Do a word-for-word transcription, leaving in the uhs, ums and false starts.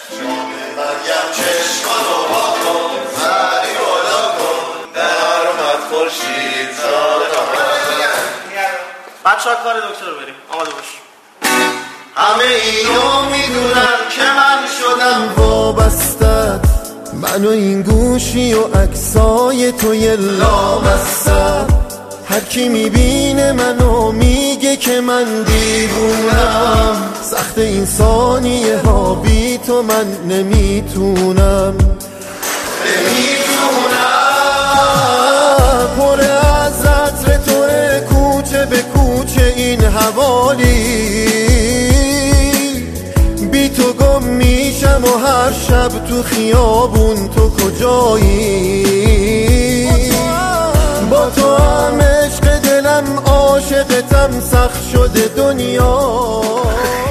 مریم چشمانو وا کن، سری بالا کن، در اومد خورشید زاده. بچه ها کار دکتر رو بریم، آماده باش. همه اینو میدونن که من شدم وابستت، من و این گوشی و عکسای توی لامصب. هر کی میبینه منو میگه که من دیوونم، سخت این ثانیه ها بی تو من نمیتونم نمیتونم. پر از عطر توه کوچه به کوچه این حوالی، بی تو گم میشم و هر شب تو خیابون تو کجایی. با تو هم عشق دلم عاشقتم، سخت شده دنیا.